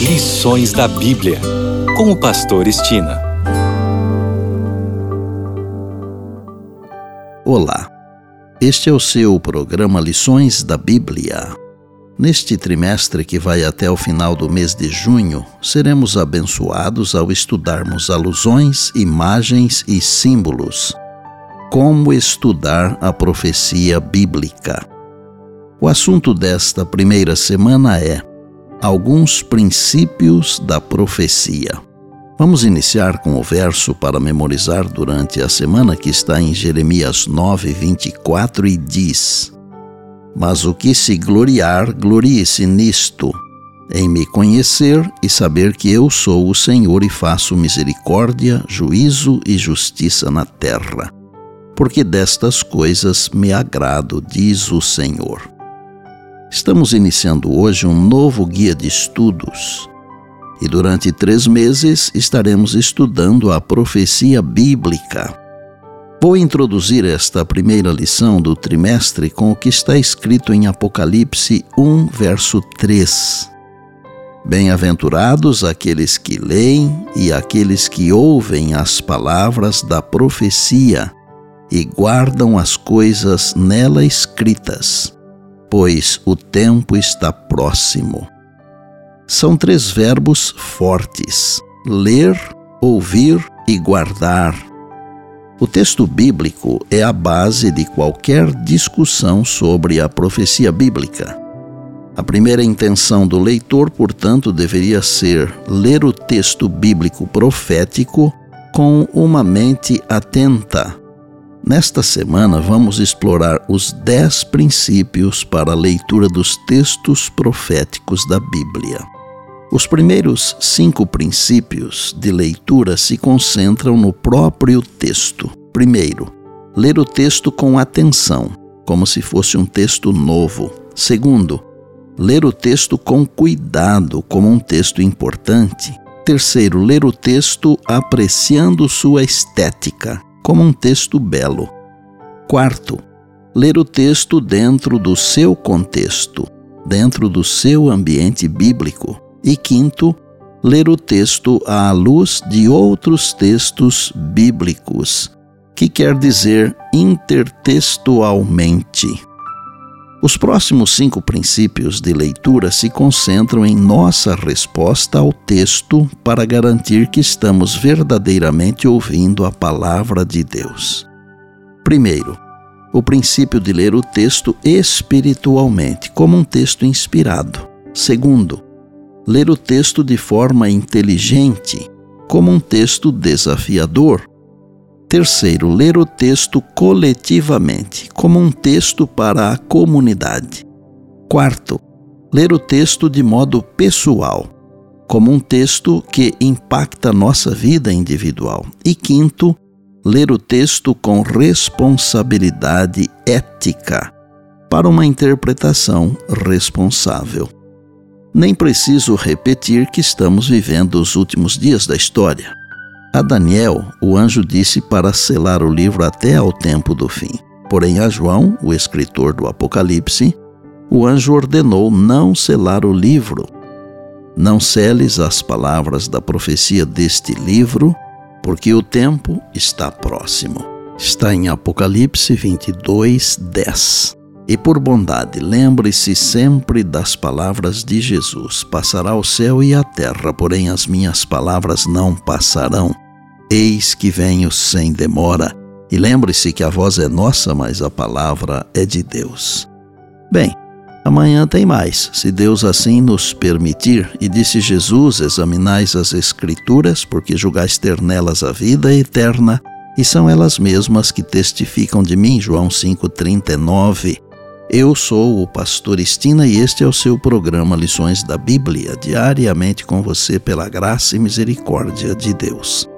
Lições da Bíblia, com o pastor Estina. Olá, este é o seu programa Lições da Bíblia. Neste trimestre que vai até o final do mês de junho, seremos abençoados ao estudarmos alusões, imagens e símbolos. Como estudar a profecia bíblica? O assunto desta primeira semana é alguns princípios da profecia. Vamos iniciar com o verso para memorizar durante a semana que está em Jeremias 9:24 e diz: Mas o que se gloriar, glorie-se nisto, em me conhecer e saber que eu sou o Senhor e faço misericórdia, juízo e justiça na terra. Porque destas coisas me agrado, diz o Senhor. Estamos iniciando hoje um novo guia de estudos e durante 3 meses estaremos estudando a profecia bíblica. Vou introduzir esta primeira lição do trimestre com o que está escrito em Apocalipse 1, verso 3. Bem-aventurados aqueles que leem e aqueles que ouvem as palavras da profecia e guardam as coisas nela escritas, pois o tempo está próximo. São 3 verbos fortes: ler, ouvir e guardar. O texto bíblico é a base de qualquer discussão sobre a profecia bíblica. A primeira intenção do leitor, portanto, deveria ser ler o texto bíblico profético com uma mente atenta. Nesta semana, vamos explorar os 10 princípios para a leitura dos textos proféticos da Bíblia. Os primeiros 5 princípios de leitura se concentram no próprio texto. Primeiro, ler o texto com atenção, como se fosse um texto novo. Segundo, ler o texto com cuidado, como um texto importante. Terceiro, ler o texto apreciando sua estética, como um texto belo. Quarto, ler o texto dentro do seu contexto, dentro do seu ambiente bíblico. E quinto, ler o texto à luz de outros textos bíblicos, que quer dizer intertextualmente. Os próximos 5 princípios de leitura se concentram em nossa resposta ao texto para garantir que estamos verdadeiramente ouvindo a palavra de Deus. Primeiro, o princípio de ler o texto espiritualmente, como um texto inspirado. Segundo, ler o texto de forma inteligente, como um texto desafiador. Terceiro, ler o texto coletivamente, como um texto para a comunidade. Quarto, ler o texto de modo pessoal, como um texto que impacta nossa vida individual. E quinto, ler o texto com responsabilidade ética, para uma interpretação responsável. Nem preciso repetir que estamos vivendo os últimos dias da história. A Daniel, o anjo disse para selar o livro até ao tempo do fim. Porém, a João, o escritor do Apocalipse, o anjo ordenou não selar o livro. Não seles as palavras da profecia deste livro, porque o tempo está próximo. Está em Apocalipse 22:10. E por bondade, lembre-se sempre das palavras de Jesus. Passará o céu e a terra, porém as minhas palavras não passarão. Eis que venho sem demora. E lembre-se que a voz é nossa, mas a palavra é de Deus. Bem, amanhã tem mais, se Deus assim nos permitir. E disse Jesus: examinais as Escrituras, porque julgais ter nelas a vida eterna, e são elas mesmas que testificam de mim. João 5:39. Eu sou o pastor Estina e este é o seu programa Lições da Bíblia, diariamente com você pela graça e misericórdia de Deus.